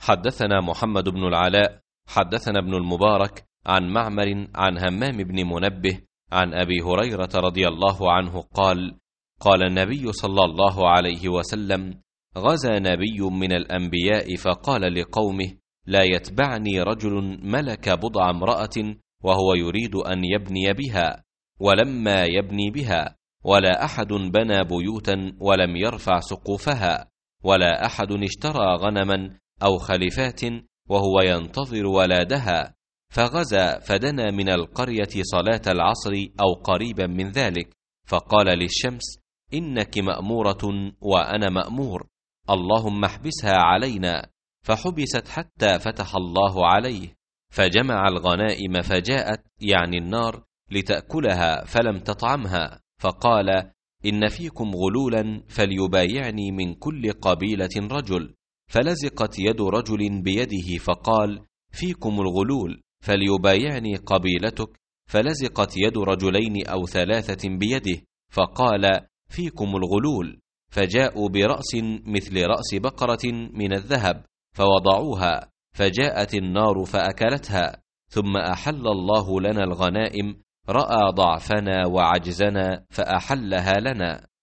حدثنا محمد بن العلاء حدثنا ابن المبارك عن معمر عن همام بن منبه عن أبي هريرة رضي الله عنه قال: قال النبي صلى الله عليه وسلم: غزا نبي من الأنبياء فقال لقومه: لا يتبعني رجل ملك بضع امرأة وهو يريد أن يبني بها، ولما يبني بها، ولا أحد بنى بيوتا ولم يرفع سقوفها، ولا أحد اشترى غنما أو خلفات وهو ينتظر ولادها، فغزا فدنا من القرية صلاة العصر أو قريبا من ذلك، فقال للشمس: إنك مأمورة وأنا مأمور، اللهم احبسها علينا، فحبست حتى فتح الله عليه، فجمع الغنائم فجاءت، يعني النار، لتأكلها فلم تطعمها، فقال: إن فيكم غلولا فليبايعني من كل قبيلة رجل، فلزقت يد رجل بيده فقال: فيكم الغلول فليبايعني قبيلتك، فلزقت يد رجلين أو ثلاثة بيده فقال: فيكم الغلول، فجاءوا برأس مثل رأس بقرة من الذهب فوضعوها، فجاءت النار فأكلتها، ثم أحل الله لنا الغنائم، رأى ضعفنا وعجزنا فأحلها لنا.